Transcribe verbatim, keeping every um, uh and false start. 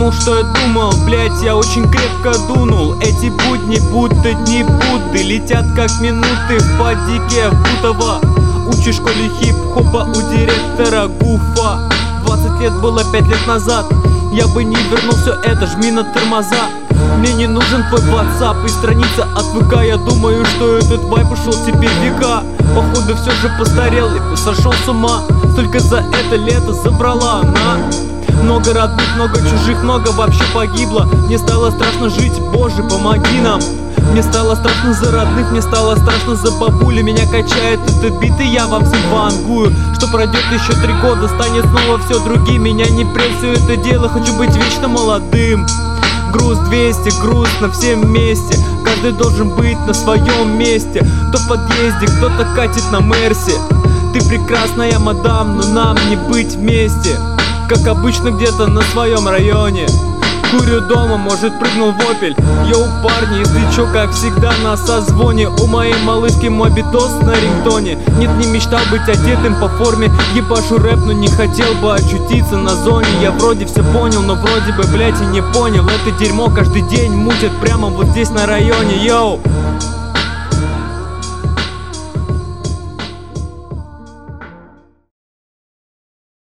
думал, что я думал, блять, я очень крепко дунул. Эти будни будто дни Будды, летят как минуты в падике в Бутово. Учишь в школе хип-хопа у директора Гуфа. Двадцать лет было пять лет назад, я бы не вернул все это, жми на тормоза. Мне не нужен твой WhatsApp и страница от ВК. Я думаю, что этот вайб ушел тебе в века. Походу все же постарел и сошел с ума. Только за это лето забрала она. Много родных, много чужих, много вообще погибло. Мне стало страшно жить, Боже, помоги нам. Мне стало страшно за родных, мне стало страшно за бабули. Меня качает этот бит, и я вам всем вангую, что пройдет еще три года, станет снова все другим. Меня не прет все это дело, хочу быть вечно молодым. Груз двести, грустно всем вместе. Каждый должен быть на своем месте. Кто в подъезде, кто-то катит на Мерсе. Ты прекрасная, мадам, но нам не быть вместе. Как обычно где-то на своем районе. Курю дома, может прыгнул в опель. Йоу, парни, если чё, как всегда на созвоне. У моей малышки мобитос на рингтоне. Нет, не мечтал быть одетым по форме. Ебашу рэп, но не хотел бы очутиться на зоне. Я вроде все понял, но вроде бы, блять, и не понял. Это дерьмо каждый день мутят прямо вот здесь на районе, йоу.